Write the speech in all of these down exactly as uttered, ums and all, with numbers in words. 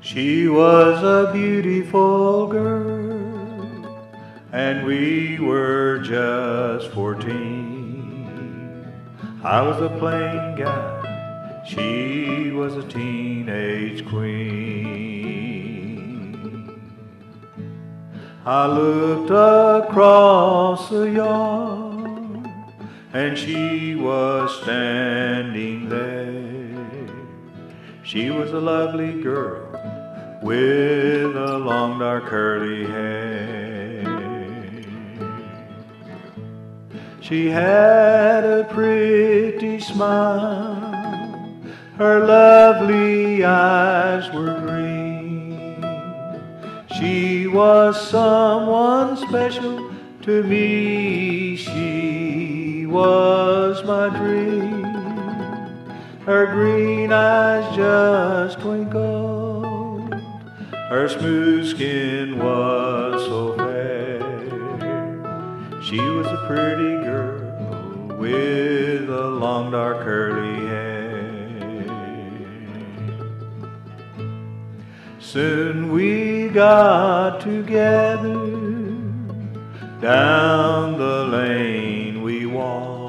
She was a beautiful girl, and we were just fourteen. I was a plain guy, she was a teenage queen. I looked across the yard, and she was standing there. She was a lovely girl with a long dark curly hair. She had a pretty smile, her lovely eyes were green. She was someone special to me, she was my dream. Her green eyes just twinkled, her smooth skin was so fair. She was a pretty girl with a long dark curly hair. Soon we got together, down the lane we walked.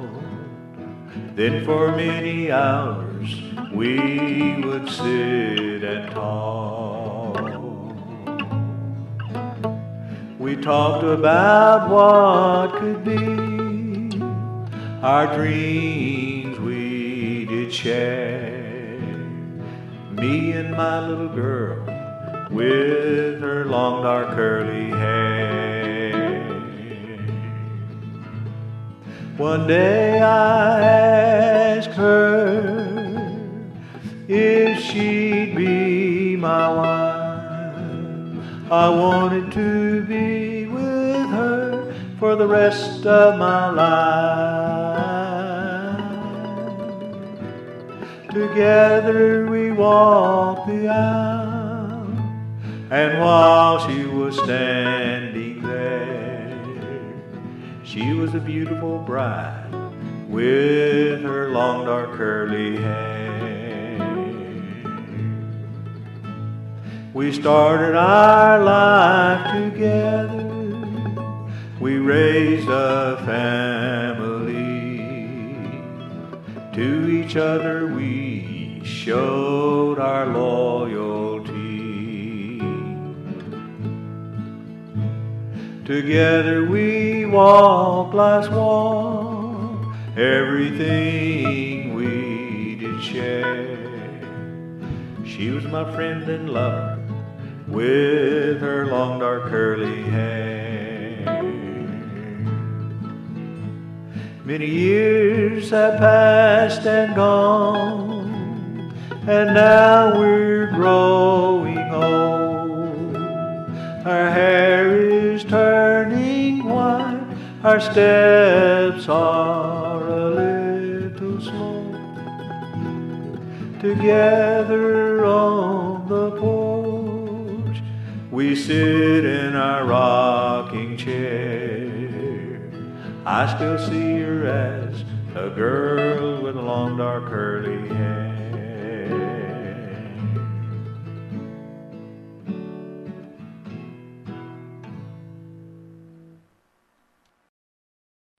Then for many hours we would sit and talk. We talked about what could be, our dreams we did share. Me and my little girl with her long dark curly hair. One day I asked her if she'd be my wife. I wanted to be with her for the rest of my life. Together we walked the aisle, and while she was standing there, she was a beautiful bride with her long dark curly hair. We started our life together, we raised a family. To each other we showed our loyalty. Together we walked life's walk, everything we did share. She was my friend and lover with her long dark curly hair. Many years have passed and gone, and now we're growing old. Our hair is turning white, our steps are a little slow. Together on the porch, we sit in our rocking chair. I still see her as a girl with long dark curly hair.